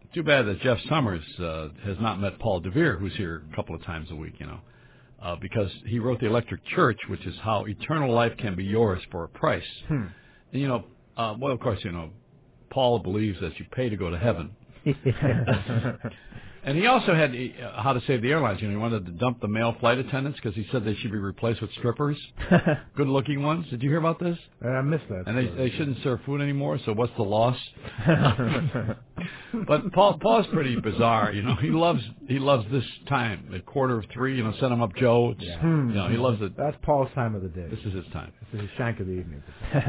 Too bad that Jeff Summers has not met Paul Devere, who's here a couple of times a week, because he wrote The Electric Church, which is how eternal life can be yours for a price. And, well, of course, Paul believes that you pay to go to heaven. And he also had How to Save the Airlines. He wanted to dump the male flight attendants because he said they should be replaced with strippers, good-looking ones. Did you hear about this? I missed that. And they shouldn't serve food anymore, so what's the loss? But Paul's pretty bizarre. He loves this time at 2:45. Set him up, Joe. He loves it. That's Paul's time of the day. This is his time. This is his shank of the evening.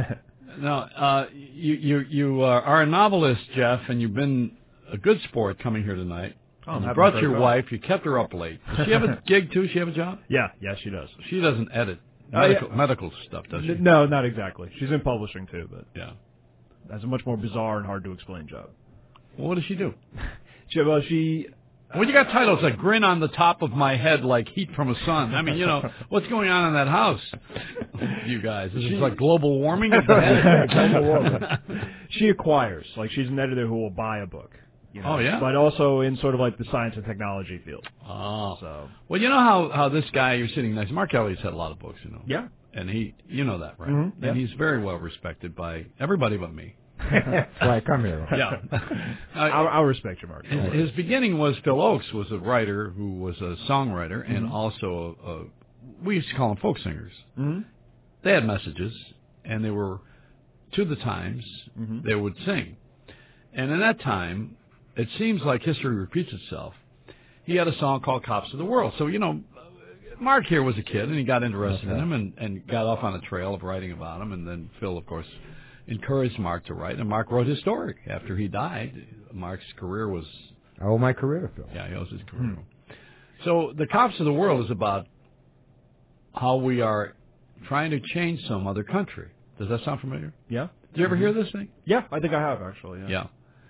Now, you are a novelist, Jeff, and you've been a good sport coming here tonight. Oh, you brought your wife. You kept her up late. Does she have a gig, too? She have a job? Yeah, she does. She doesn't edit medical stuff, does she? No, not exactly. She's in publishing, too, but yeah, that's a much more bizarre and hard-to-explain job. Well, what does she do? Well, you got titles like Grin on the Top of My Head like Heat from a Sun. I mean, what's going on in that house, you guys? Is this like global warming? Global warming. She acquires. Like, she's an editor who will buy a book. Oh, yeah? But also in sort of like the science and technology field. Oh. So. Well, how this guy you're sitting next to, Mark Elliott's had a lot of books, Yeah. And he, that, right? Mm-hmm. And he's very well respected by everybody but me. That's why I come here. Yeah. I'll respect you, Mark. His beginning was Phil Oakes was a writer who was a songwriter and also we used to call them folk singers. Mm-hmm. They had messages, and they were to the times. Mm-hmm. They would sing. And in that time, it seems like history repeats itself. He had a song called Cops of the World. So, Mark here was a kid, and he got interested in him and got off on a trail of writing about him. And then Phil, of course, encouraged Mark to write, and Mark wrote his story. After he died, Mark's career was... I owe my career, Phil. Yeah, he owes his career. So the Cops of the World is about how we are trying to change some other country. Does that sound familiar? Yeah. Did you ever hear this thing? Yeah, I think I have, actually. Yeah.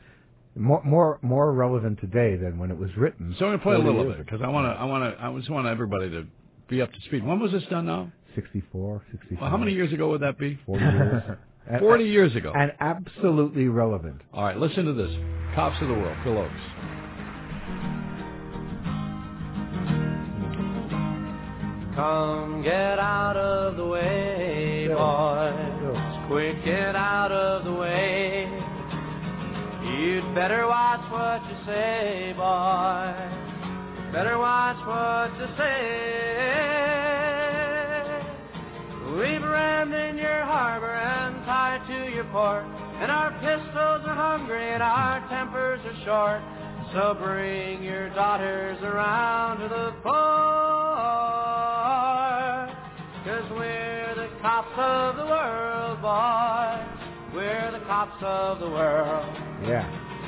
More relevant today than when it was written. So I'm going to play a little of it, because I just want everybody to be up to speed. When was this done now? 64, 65. Well, how many years ago would that be? 40 years. 40 years ago. And absolutely relevant. All right, listen to this. Cops of the World, Phil Oakes. Come get out of the way, boys. Quick, get out of the way. You'd better watch what you say, boy. Better watch what you say. We've rammed in your harbor and tied to your port, and our pistols are hungry and our tempers are short. So bring your daughters around to the port, 'cause we're the cops of the world, boys. We're the cops of the world. Yeah.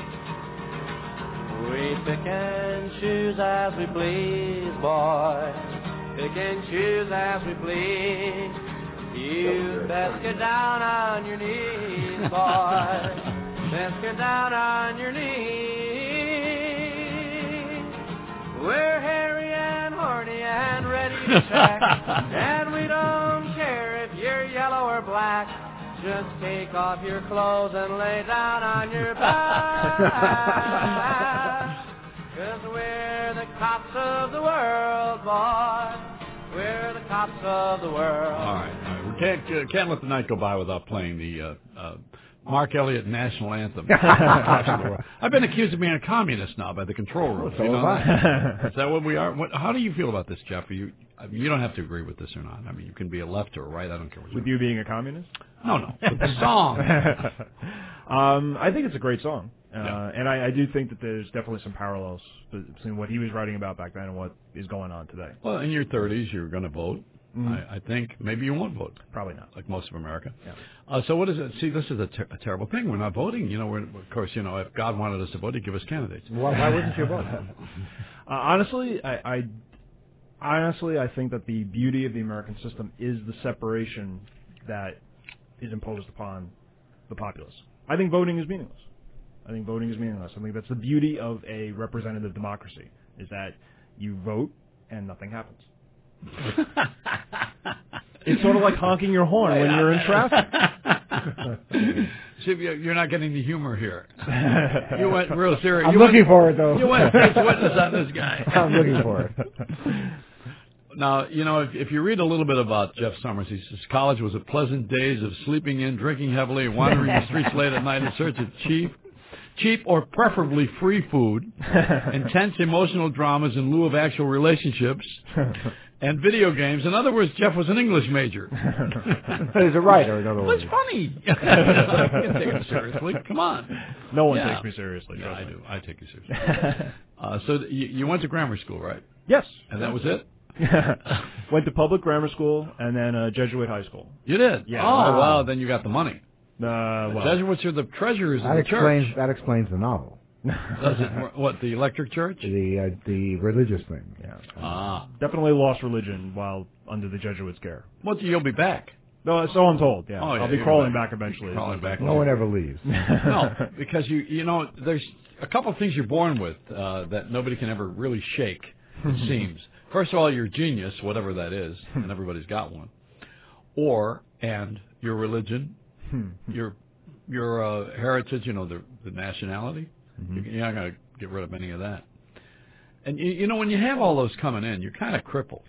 We pick and choose as we please, boys. Pick and choose as we please. You best get down on your knees, boys. Best get down on your knees. We're hairy and horny and ready to check, and we don't care if you're yellow or black. Just take off your clothes and lay down on your back, 'cause we're the cops of the world, boy. We're the cops of the world. All right. We can't let the night go by without playing the Mark Elliott national anthem. I've been accused of being a communist now by the control room. So have I. Is that what we are? How do you feel about this, Jeff? You don't have to agree with this or not. I mean, you can be a left or a right. I don't care what With you being a communist? No. With the song. I think it's a great song. And I do think that there's definitely some parallels between what he was writing about back then and what is going on today. Well, in your 30s, you're going to vote. Mm-hmm. I think maybe you won't vote. Probably not. Like most of America. Yeah. So what is it? See, this is a terrible thing. We're not voting. Of course, if God wanted us to vote, he'd give us candidates. Why wouldn't you vote? Honestly, I think that the beauty of the American system is the separation that is imposed upon the populace. I think voting is meaningless. I think that's the beauty of a representative democracy, is that you vote and nothing happens. It's sort of like honking your horn when you're in traffic. See, you're not getting the humor here. You went real serious. I'm looking for it, though. You went state's witness on this guy. I'm looking for it. Now, if you read a little bit about Jeff Summers, he says college was a pleasant days of sleeping in, drinking heavily, wandering the streets late at night in search of cheap or preferably free food, intense emotional dramas in lieu of actual relationships, and video games. In other words, Jeff was an English major. He's a writer, in other words. It's funny. You can take him seriously. Come on. No one takes me seriously. Yeah, I do. I take you seriously. So you went to grammar school, right? Yes. And that was it? Went to public grammar school and then Jesuit high school. You did? Yeah. Oh, well, then you got the money. Well, Jesuits are the treasurers of the church. That explains the novel. Does it? What, the electric church? The religious thing. Yeah. Definitely lost religion while under the Jesuits' care. Well, you'll be back. No, so I'm told. Yeah. Oh, yeah, I'll be crawling back eventually. Crawling back. No one ever leaves. No, because there's a couple of things you're born with that nobody can ever really shake. It seems. First of all, your genius, whatever that is, and everybody's got one, and your religion, your heritage, the nationality. You're not going to get rid of any of that. And when you have all those coming in, you're kind of crippled.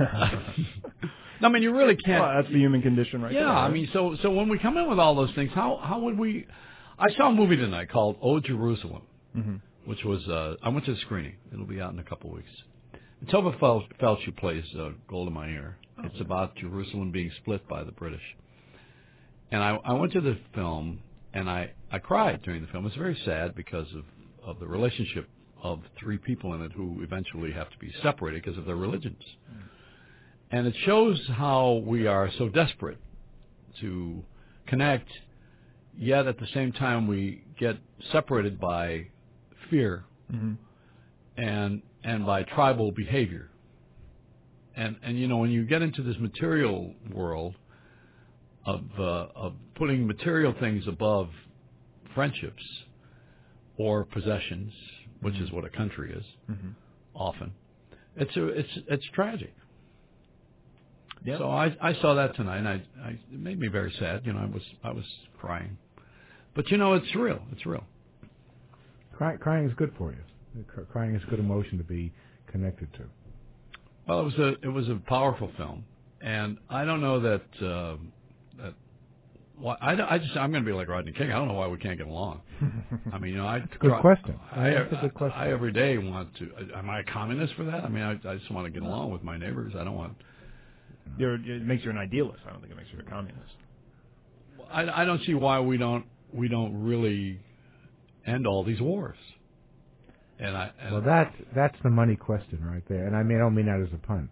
I mean, you really can't. Well, that's the human condition, right? Yeah, there, right? I mean, so when we come in with all those things, how would we? I saw a movie tonight called "Oh Jerusalem," which was I went to the screening. It'll be out in a couple of weeks. Tova Felch, who plays Golda Meir. It's about Jerusalem being split by the British. And I went to the film, and I cried during the film. It's very sad because of the relationship of three people in it who eventually have to be separated because of their religions. And it shows how we are so desperate to connect, yet at the same time we get separated by fear and by tribal behavior. And when you get into this material world of putting material things above friendships or possessions, which is what a country is, often, it's tragic. Yep. So I saw that tonight, and it made me very sad. I was crying, but it's real. It's real. Crying is good for you. Crying is a good emotion to be connected to. Well, it was a powerful film, and I don't know that I'm going to be like Rodney King. I don't know why we can't get along. I mean, it's a good question. That's a good question. I every day want to. Am I a communist for that? I mean, I just want to get along with my neighbors. I don't want. It makes you an idealist. I don't think it makes you a communist. I don't see why we don't really end all these wars. Well, that's the money question right there, and I don't mean that as a pun.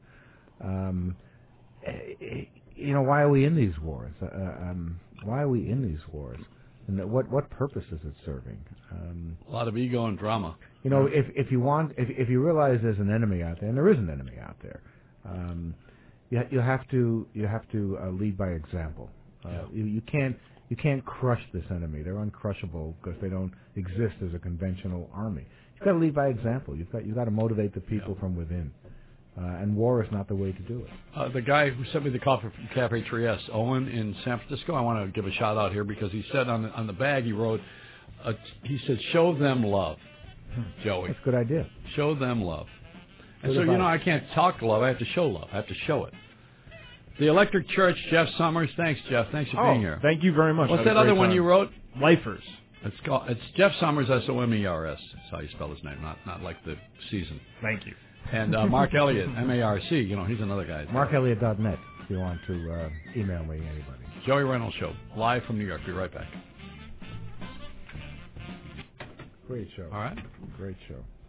Why are we in these wars? Why are we in these wars? And what purpose is it serving? A lot of ego and drama. If you realize there's an enemy out there, and there is an enemy out there, you have to lead by example. You can't crush this enemy. They're uncrushable because they don't exist as a conventional army. You've got to lead by example. You've got to motivate the people from within, and war is not the way to do it. The guy who sent me the coffee from Cafe Trieste, Owen in San Francisco, I want to give a shout out here because he said on the bag he wrote, he said, "Show them love, Joey." That's a good idea. Show them love. And so I can't talk love. I have to show love. I have to show it. The Electric Church, Jeff Summers. Thanks, Jeff. Thanks for being here. Thank you very much. What's that other one you wrote? Lifers. It's Jeff Summers, Somers. That's how you spell his name, not like the season. Thank you. And Mark Elliott, Marc. He's another guy. MarkElliott.net if you want to email me, anybody. Joey Reynolds Show, live from New York. Be right back. Great show. All right. Great show.